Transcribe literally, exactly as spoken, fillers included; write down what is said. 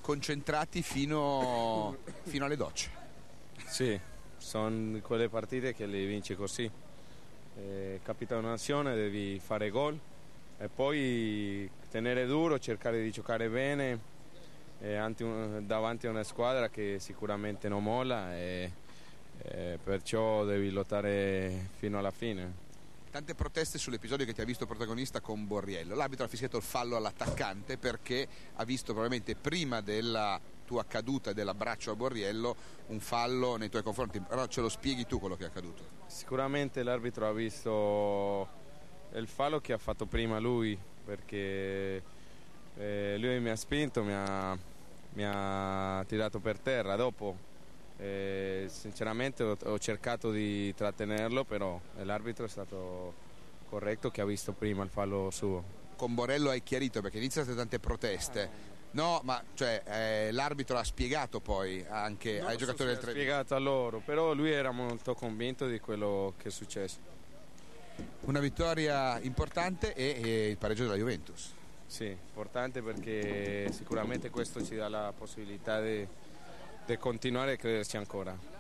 concentrati fino, fino alle docce. Sì, sono quelle partite che le vinci così. Eh, capita un'azione, devi fare gol e poi tenere duro, cercare di giocare bene eh, anti, davanti a una squadra che sicuramente non molla e eh, perciò devi lottare fino alla fine. Tante proteste sull'episodio che ti ha visto protagonista con Borriello. L'arbitro ha fischiato il fallo all'attaccante perché ha visto probabilmente prima della tua caduta e dell'abbraccio a Borriello un fallo nei tuoi confronti. Però ce lo spieghi tu quello che è accaduto? Sicuramente l'arbitro ha visto il fallo che ha fatto prima lui, perché eh, lui mi ha spinto, mi ha, mi ha tirato per terra. Dopo Eh, sinceramente ho, ho cercato di trattenerlo, però l'arbitro è stato corretto, che ha visto prima il fallo suo. Con Borriello hai chiarito, perché iniziano tante proteste. No, ma cioè eh, l'arbitro ha spiegato poi anche non ai giocatori so del Treviso. Ha spiegato a loro, però lui era molto convinto di quello che è successo. Una vittoria importante e, e il pareggio della Juventus. Sì, importante perché sicuramente questo ci dà la possibilità di di continuare a crederci ancora.